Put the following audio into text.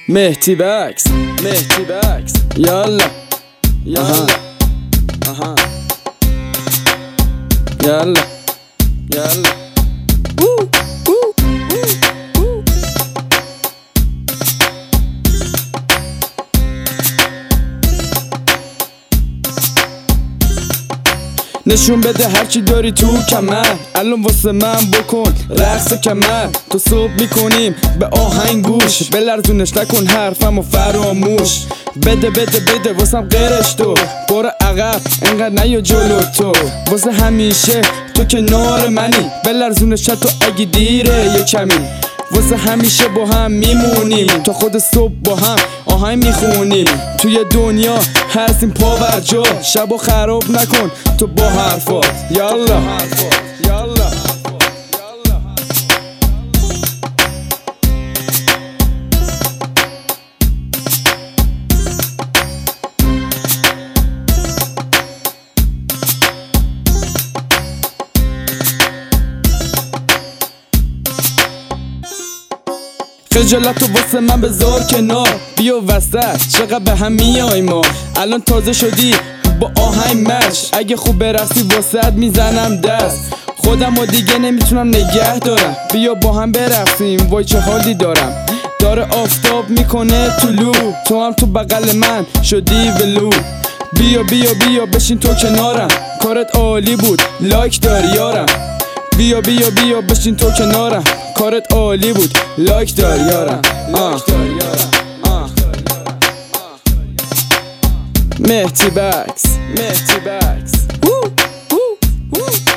مهدی بکس یالا یالا نشون بده هرچی داری تو کمر، الان واسه من بکن رقص کمر. تو صبح میکنیم به آهنگ گوش، بلرزونش نکن حرفمو فراموش. بده واسم غیرش تو، برو عقب انقدر نیا جلو تو. واسه همیشه تو کنار منی، بلرزونش تو اگه دیره یه کمی. واسه همیشه با هم میمونیم، تا خود صبح با هم آهنگ میخونیم. توی دنیا هستیم پاورجا، شبو خراب نکن تو با حرفات. یالا خجالتو واسه من بذار کنار، بیا وسط چقدر به هم میای ما. الان تازه شدی با آهنگ مچ، اگه خوب برقصی واسه میزنم دست. خودم و دیگه نمیتونم نگه دارم، بیا با هم برقصیم وای چه حالی دارم. داره آفتاب میکنه طلوع، تو هم تو بغل من شدی ولو. بیا بشین تو کنارم، کارت عالی بود لایک داری یارم. بیا بشین تو کنارم، کارت عالی بود لایک دار یارم. مهدی بکس